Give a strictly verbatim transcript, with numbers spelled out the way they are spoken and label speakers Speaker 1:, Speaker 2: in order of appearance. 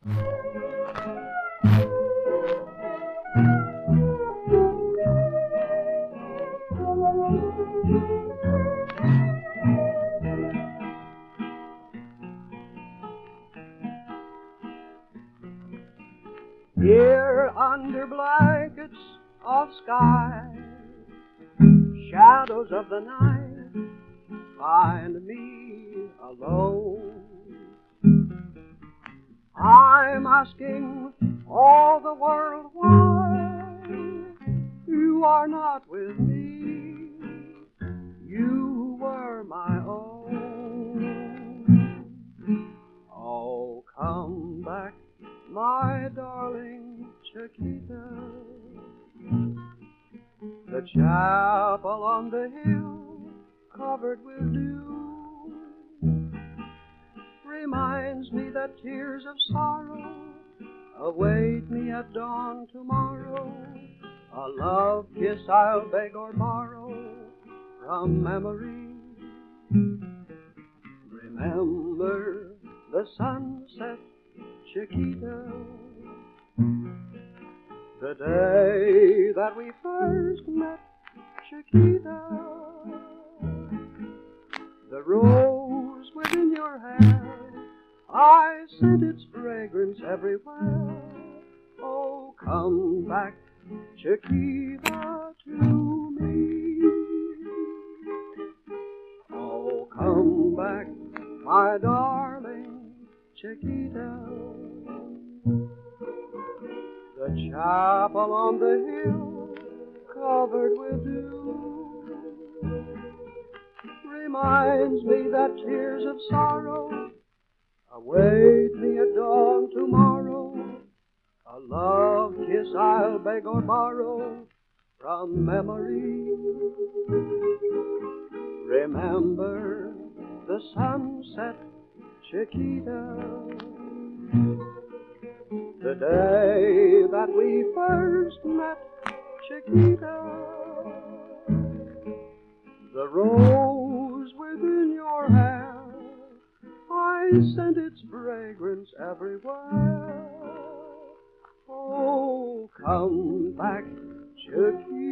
Speaker 1: Here under blankets of sky, shadows of the night find me alone. I'm asking all the world why you are not with me. You were my own. Oh, come back, my darling Chiquita. The chapel on the hill, covered with dew, reminds me that tears of sorrow await me at dawn tomorrow. A love kiss I'll beg or borrow from memory. Remember the sunset, Chiquita, the day that we first met, Chiquita. The rose within your hair, I scent its fragrance everywhere. Oh, come back, Chiquita, to me. Oh, come back, my darling Chiquita. The chapel on the hill, covered with dew, reminds me that tears of sorrow await me at dawn tomorrow. A love kiss I'll beg or borrow from memory. Remember the sunset, Chiquita, the day that we first met, Chiquita. The rose within your hair, I scent its fragrance everywhere. Oh, come back, Chiquita.